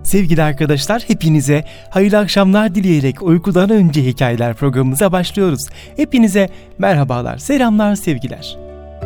Sevgili arkadaşlar, hepinize hayırlı akşamlar dileyerek uykudan önce hikayeler programımıza başlıyoruz. Hepinize merhabalar, selamlar, sevgiler.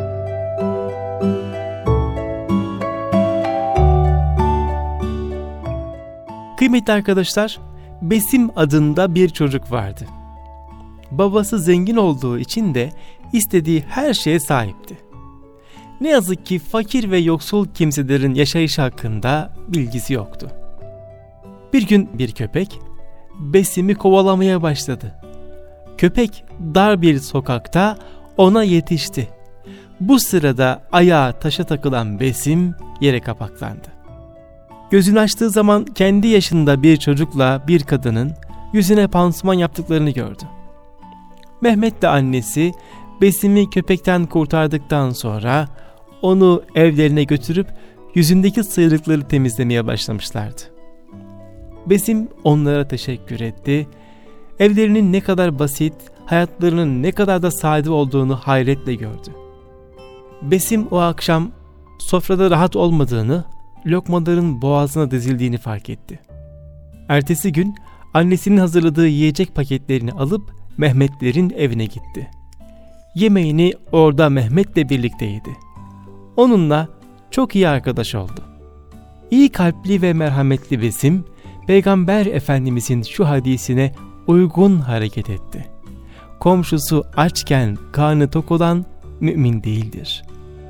Kıymetli arkadaşlar, Besim adında bir çocuk vardı. Babası zengin olduğu için de istediği her şeye sahipti. Ne yazık ki fakir ve yoksul kimselerin yaşayışı hakkında bilgisi yoktu. Bir gün bir köpek Besim'i kovalamaya başladı. Köpek dar bir sokakta ona yetişti. Bu sırada ayağı taşa takılan Besim yere kapaklandı. Gözünü açtığı zaman kendi yaşında bir çocukla bir kadının yüzüne pansuman yaptıklarını gördü. Mehmet de annesi Besim'i köpekten kurtardıktan sonra onu evlerine götürüp yüzündeki sıyrıkları temizlemeye başlamışlardı. Besim onlara teşekkür etti. Evlerinin ne kadar basit, hayatlarının ne kadar da sade olduğunu hayretle gördü. Besim o akşam sofrada rahat olmadığını, lokmaların boğazına dizildiğini fark etti. Ertesi gün annesinin hazırladığı yiyecek paketlerini alıp Mehmetlerin evine gitti. Yemeğini orada Mehmet'le birlikte yedi. Onunla çok iyi arkadaş oldu. İyi kalpli ve merhametli Besim, Peygamber Efendimizin şu hadisine uygun hareket etti. Komşusu açken karnı tok olan mümin değildir.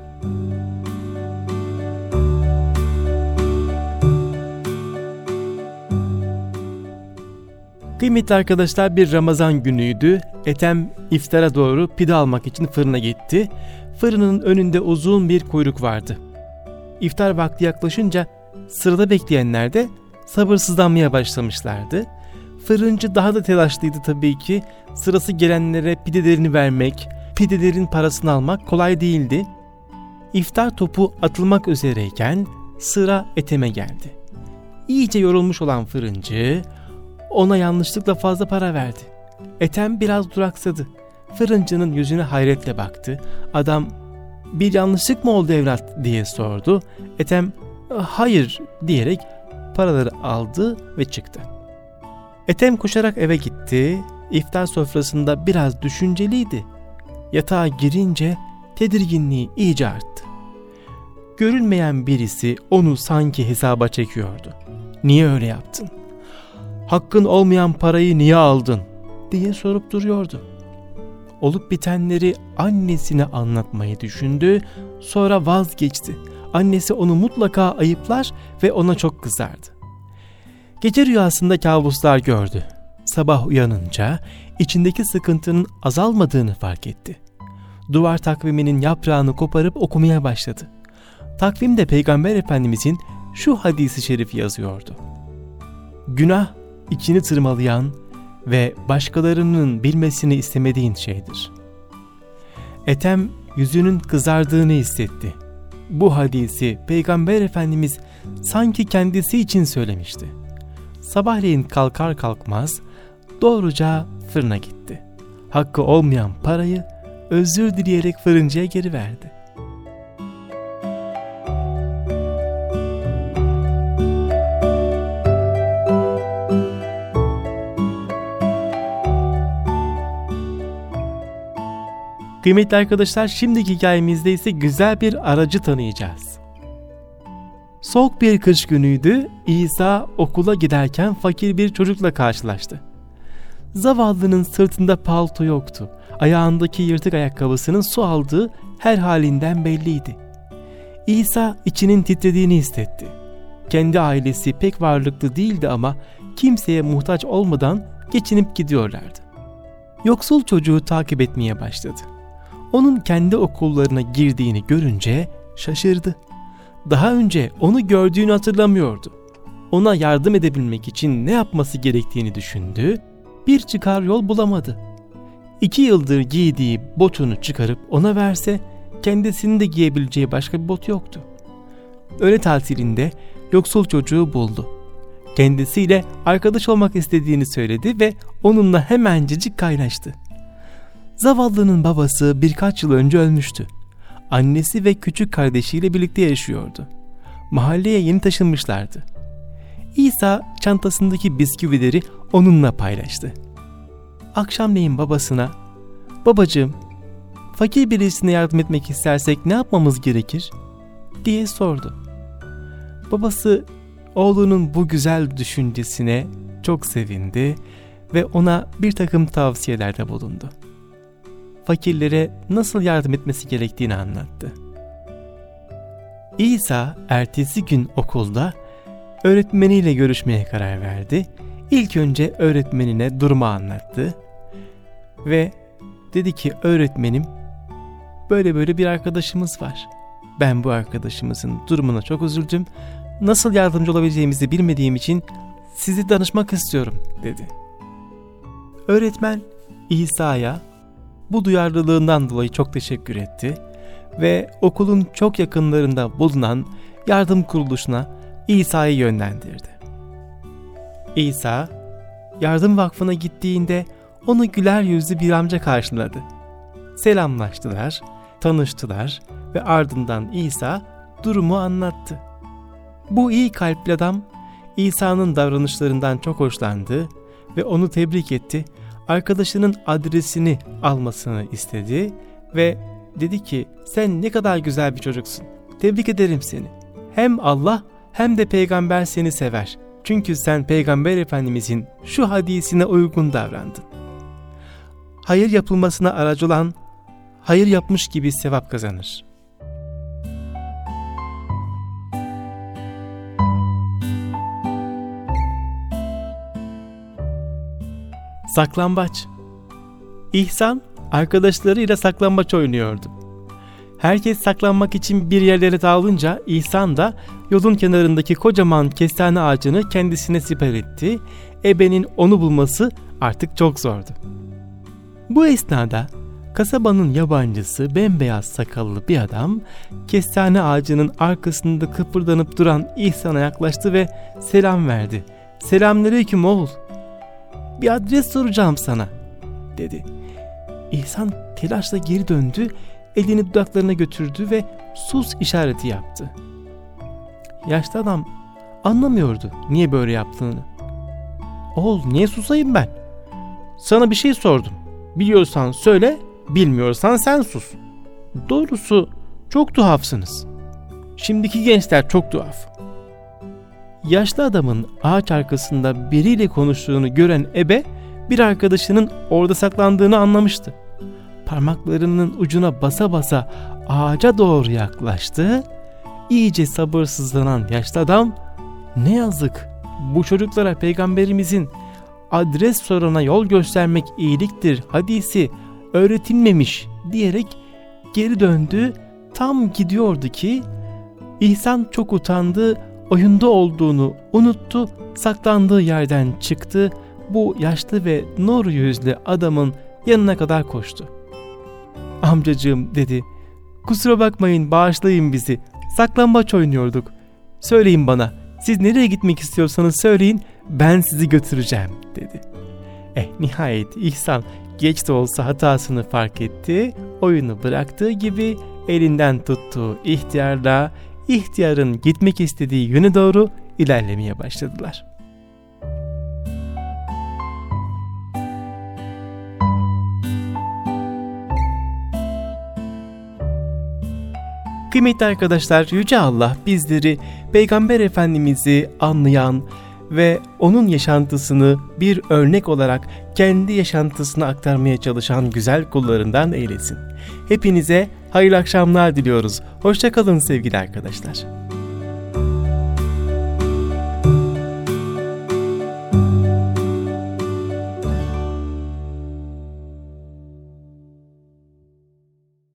Kıymetli arkadaşlar, bir Ramazan günüydü. Ethem iftara doğru pide almak için fırına gitti. Fırının önünde uzun bir kuyruk vardı. İftar vakti yaklaşınca sırada bekleyenler de sabırsızlanmaya başlamışlardı. Fırıncı daha da telaşlıydı tabii ki. Sırası gelenlere pidelerini vermek, pidelerin parasını almak kolay değildi. İftar topu atılmak üzereyken sıra Ethem'e geldi. İyice yorulmuş olan fırıncı ona yanlışlıkla fazla para verdi. Ethem biraz duraksadı. Fırıncının yüzüne hayretle baktı. Adam "Bir yanlışlık mı oldu evlat?" diye sordu. Ethem "Hayır" diyerek paraları aldı ve çıktı. Ethem koşarak eve gitti. İftar sofrasında biraz düşünceliydi. Yatağa girince tedirginliği iyice arttı. Görünmeyen birisi onu sanki hesaba çekiyordu. "Niye öyle yaptın? Hakkın olmayan parayı niye aldın?" diye sorup duruyordu. Olup bitenleri annesine anlatmayı düşündü, sonra vazgeçti. Annesi onu mutlaka ayıplar ve ona çok kızardı. Gece rüyasında kabuslar gördü. Sabah uyanınca içindeki sıkıntının azalmadığını fark etti. Duvar takviminin yaprağını koparıp okumaya başladı. Takvimde Peygamber Efendimizin şu hadisi şerifi yazıyordu: "Günah içini tırmalayan ve başkalarının bilmesini istemediğin şeydir." Ethem yüzünün kızardığını hissetti. Bu hadisi Peygamber Efendimiz sanki kendisi için söylemişti. Sabahleyin kalkar kalkmaz doğruca fırına gitti. Hakkı olmayan parayı özür dileyerek fırıncıya geri verdi. Kıymetli arkadaşlar, şimdiki hikayemizde ise güzel bir aracı tanıyacağız. Soğuk bir kış günüydü. İsa okula giderken fakir bir çocukla karşılaştı. Zavallının sırtında palto yoktu. Ayağındaki yırtık ayakkabısının su aldığı her halinden belliydi. İsa içinin titrediğini hissetti. Kendi ailesi pek varlıklı değildi ama kimseye muhtaç olmadan geçinip gidiyorlardı. Yoksul çocuğu takip etmeye başladı. Onun kendi okullarına girdiğini görünce şaşırdı. Daha önce onu gördüğünü hatırlamıyordu. Ona yardım edebilmek için ne yapması gerektiğini düşündü. Bir çıkar yol bulamadı. 2 yıldır giydiği botunu çıkarıp ona verse kendisinin de giyebileceği başka bir bot yoktu. Öğle tatilinde yoksul çocuğu buldu. Kendisiyle arkadaş olmak istediğini söyledi ve onunla hemencecik kaynaştı. Zavallının babası birkaç yıl önce ölmüştü. Annesi ve küçük kardeşiyle birlikte yaşıyordu. Mahalleye yeni taşınmışlardı. İsa çantasındaki bisküvileri onunla paylaştı. Akşamleyin babasına, "Babacığım, fakir birisine yardım etmek istersek ne yapmamız gerekir?" diye sordu. Babası oğlunun bu güzel düşüncesine çok sevindi ve ona bir takım tavsiyelerde bulundu. Fakirlere nasıl yardım etmesi gerektiğini anlattı. İsa ertesi gün okulda öğretmeniyle görüşmeye karar verdi. İlk önce öğretmenine durumu anlattı ve dedi ki, "Öğretmenim, böyle bir arkadaşımız var. Ben bu arkadaşımızın durumuna çok üzüldüm. Nasıl yardımcı olabileceğimizi bilmediğim için sizi danışmak istiyorum," dedi. Öğretmen İsa'ya bu duyarlılığından dolayı çok teşekkür etti ve okulun çok yakınlarında bulunan yardım kuruluşuna İsa'yı yönlendirdi. İsa, yardım vakfına gittiğinde onu güler yüzlü bir amca karşıladı. Selamlaştılar, tanıştılar ve ardından İsa durumu anlattı. Bu iyi kalpli adam İsa'nın davranışlarından çok hoşlandı ve onu tebrik etti. Arkadaşının adresini almasını istedi ve dedi ki, "Sen ne kadar güzel bir çocuksun. Tebrik ederim seni. Hem Allah hem de peygamber seni sever. Çünkü sen Peygamber Efendimizin şu hadisine uygun davrandın. Hayır yapılmasına aracı olan, hayır yapmış gibi sevap kazanır." Saklambaç. İhsan arkadaşlarıyla saklambaç oynuyordu. Herkes saklanmak için bir yerlere dağılınca İhsan da yolun kenarındaki kocaman kestane ağacını kendisine siper etti. Ebenin onu bulması artık çok zordu. Bu esnada kasabanın yabancısı bembeyaz sakallı bir adam kestane ağacının arkasında kıpırdanıp duran İhsan'a yaklaştı ve selam verdi. "Selamünaleyküm oğul. Bir adres soracağım sana," dedi. İhsan telaşla geri döndü, elini dudaklarına götürdü ve sus işareti yaptı. Yaşlı adam anlamıyordu niye böyle yaptığını. "Oğul, niye susayım ben? Sana bir şey sordum. Biliyorsan söyle, bilmiyorsan sen sus. Doğrusu çok tuhafsınız. Şimdiki gençler çok tuhaf." Yaşlı adamın ağaç arkasında biriyle konuştuğunu gören ebe bir arkadaşının orada saklandığını anlamıştı. Parmaklarının ucuna basa basa ağaca doğru yaklaştı. İyice sabırsızlanan yaşlı adam, "Ne yazık, bu çocuklara Peygamberimizin adres sorana yol göstermek iyiliktir hadisi öğretilmemiş," diyerek geri döndü. Tam gidiyordu ki İhsan çok utandı, oyunda olduğunu unuttu, saklandığı yerden çıktı. Bu yaşlı ve nur yüzlü adamın yanına kadar koştu. "Amcacığım," dedi, "kusura bakmayın, bağışlayın bizi. Saklambaç oynuyorduk. Söyleyin bana, siz nereye gitmek istiyorsanız söyleyin, ben sizi götüreceğim," dedi. Nihayet İhsan geç de olsa hatasını fark etti. Oyunu bıraktığı gibi elinden tuttuğu ihtiyarla ihtiyarın gitmek istediği yöne doğru ilerlemeye başladılar. Kıymetli arkadaşlar, Yüce Allah bizleri Peygamber Efendimiz'i anlayan ve onun yaşantısını bir örnek olarak kendi yaşantısına aktarmaya çalışan güzel kullarından eylesin. Hepinize hayırlı akşamlar diliyoruz. Hoşça kalın sevgili arkadaşlar.